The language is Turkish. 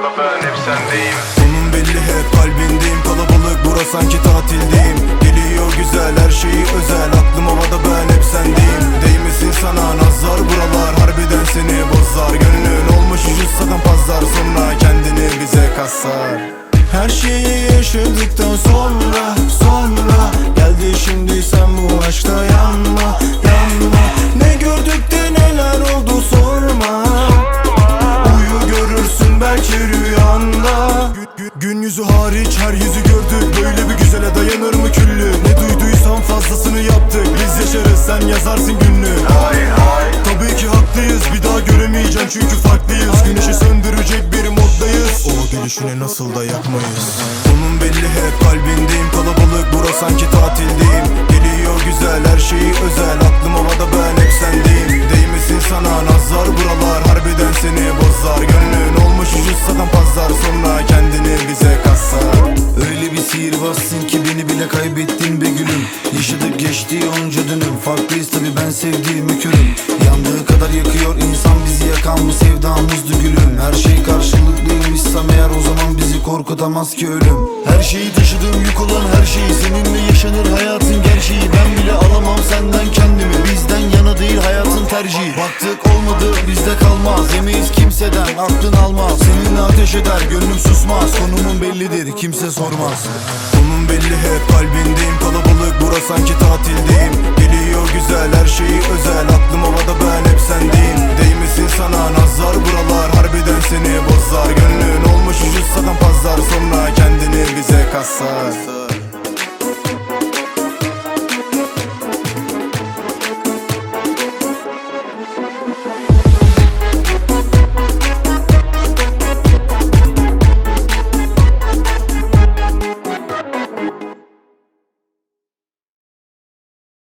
havada ben hep sendeyim. Sonun belli hep kalbindeyim. Kalabalık bura sanki tatildeyim. Geliyor güzel her şeyi özel. Aklım havada ben hep sendeyim. Değmesin sana nazar buralar. Harbiden seni bozar. Gönlün olmuş ucuz satan pazar. Sonra kendini bize kasar. Her şeyi yaşadıktan sonra geldi şimdi sen bu aşkta yanma. Ne gördük de neler oldu sorma. Uyu görürsün belki rüyanda. Gün yüzü hariç her yüzü gördük. Böyle bir güzele dayanır mı küllü? Ne duyduysan fazlasını yaptık. Biz yaşarız sen yazarsın günlüğü. Tabii ki haklıyız, bir daha göremeyeceğim çünkü farklıyız. Güneşi söndürecek bir moddayız. O gülüşüne nasıl da yakmayız. Sonun belli hep kalbindeyim. Kalabalık bura sanki tatildeyim. Geliyor güzel her şeyi özel. Aklım havada ben hep sendeyim. Değmesin sana nazar buralar. Harbiden seni bozar. Gönlün olmuş ucuz satan pazar. Sonra kendini bize kasar. Öyle bir sihirbazsın ki beni bile kaybettin be gülüm. Yaşadık geçti onca dönüm. Farklıyız tabi ben sevdiğimi körüm. Yandığı kadar yakıyor insan bizi yakan bu sevdamızdı gülüm. Her şey karşılıklıymışsam eğer o zaman bizi korkutamaz ki ölüm. Her şeyi taşıdığım yük olan her şeyi, seninle yaşanır hayatın gerçeği. Ben bile alamam senden kendimi, bizden yana değil hayatın tercihi. Baktık olmadı bizde kalmaz, yemeyiz kimseden aklın almaz. Seninle ateş eder gönlüm susmaz, konumun bellidir kimse sormaz. Sonun belli hep kalbindeyim. Kalabalık bura sanki tatildeyim. Geliyor güzel her şeyi özel. Aklım havada ben hep sendeyim. Değmesin sana nazar buralar. Harbiden seni bozar. Gönlün